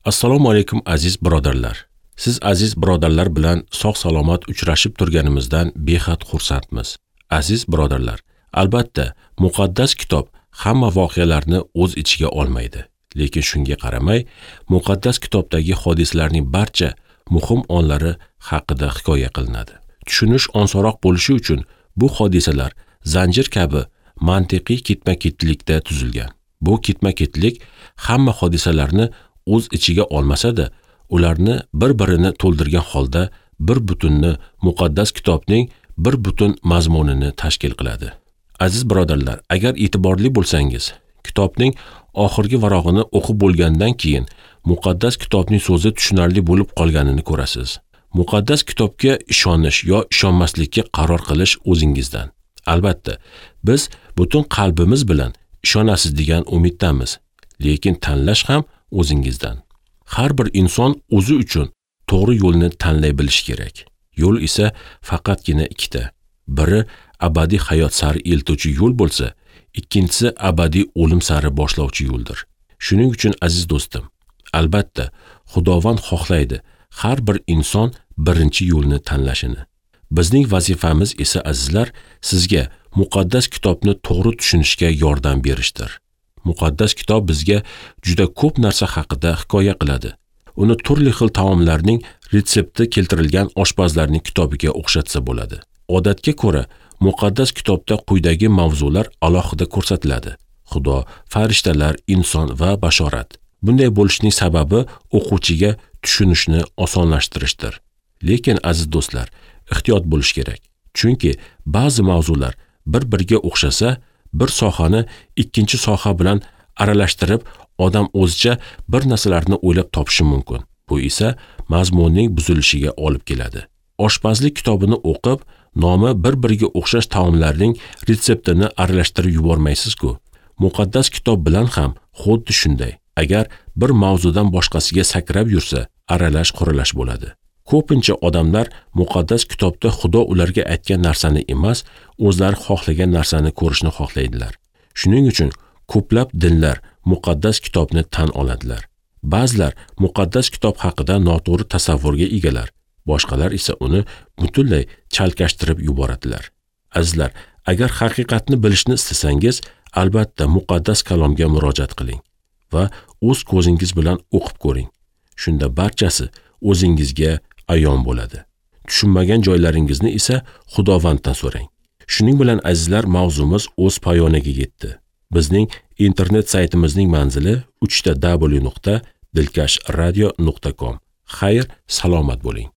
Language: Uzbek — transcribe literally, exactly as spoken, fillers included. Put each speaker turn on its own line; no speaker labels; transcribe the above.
Assalomu alaykum aziz birodarlar. Siz aziz birodarlar bilan sog'-salomat uchrashib turganimizdan behad xursandmiz. Aziz birodarlar, albatta, muqaddas kitob hamma voqealarni o'z ichiga olmaydi. Lekin shunga qaramay, muqaddas kitobdagi hodisalarning barcha muhim onlari haqida hikoya qilinadi. Tushunish osonroq bo'lishi uchun bu hodisalar zanjir kabi mantiqiy ketma-ketlikda tuzilgan. Bu ketma-ketlik hamma hodisalarni o'z ichiga olmasa-da, ularni bir-birini to'ldirgan holda bir butunni muqaddas kitobning bir butun mazmunini tashkil qiladi. Aziz birodarlar, agar e'tiborli bo'lsangiz, kitobning oxirgi varog'ini o'qib bo'lgandan keyin muqaddas kitobning so'zi tushunarli bo'lib qolganini ko'rasiz. Muqaddas kitobga ishonish yo ishonmaslikka qaror qilish o'zingizdan. Albatta, biz butun qalbimiz bilan ishonasiz degan umiddamiz, lekin tanlash ham o'zingizdan. Har bir inson o'zi uchun to'g'ri yo'lni tanlay bilishi kerak. Yo'l esa faqatgina ikkita. Biri abadiy hayot sari eltuvchi yo'l bo'lsa, ikkinchisi abadiy o'lim sari boshlovchi yo'ldir. Shuning uchun aziz do'stim, albatta, Xudovand xohlaydi har bir inson birinchi yo'lni tanlashini. Bizning vazifamiz esa azizlar, sizga muqaddas kitobni to'g'ri tushunishga yordam berishdir. Muqaddas kitob bizga juda ko'p narsa haqida hikoya qiladi. Uni turli xil taomlarning retsepti keltirilgan oshpazlarning kitobiga o'xshatsa bo'ladi. Odatga ko'ra, muqaddas kitobda quyidagi mavzular alohida ko'rsatiladi: Xudo, farishtalar, inson va bashorat. Bunday bo'lishining sababi o'quvchiga tushunishni osonlashtirishdir. Lekin aziz do'stlar, ehtiyot bo'lish kerak. Chunki ba'zi mavzular bir-biriga o'xshasa, bir sohani ikkinchi soha bilan aralashtirib, odam o'zicha bir narsalarni o'ylab topishi mumkin. Bu esa mazmunning buzilishiga olib keladi. Oshpazlik kitobini o'qib, nomi bir-biriga o'xshash taomlarning retseptini aralashtirib yubormaysiz-ku. Muqaddas kitob bilan ham xuddi shunday. Agar bir mavzudan boshqasiga sakrab yursa, aralash quralash bo'ladi. Ko'pincha odamlar muqaddas kitobda Xudo ularga aytgan narsani emas, o'zlari xohlagan narsani ko'rishni xohlaydilar. Shuning uchun ko'plab dinlar muqaddas kitobni tan oladilar. Ba'zilar muqaddas kitob haqida noto'g'ri tasavvurga egalar, boshqalar esa uni butunlay chalkashtirib yuboradilar. Azizlar, agar haqiqatni bilishni istasangiz, albatta muqaddas kalomga murojaat qiling va o'z ko'zingiz bilan o'qib ko'ring. Shunda barchasi o'zingizga ayon bo'ladi. Tushunmagan joylaringizni esa Xudovanddan so'rang. Shuning bilan azizlar, mavzumiz o'z poyoniga yetdi. Bizning internet saytimizning manzili uch ta w nuqta dilkash radio nuqta com. Xayr, salomat bo'ling.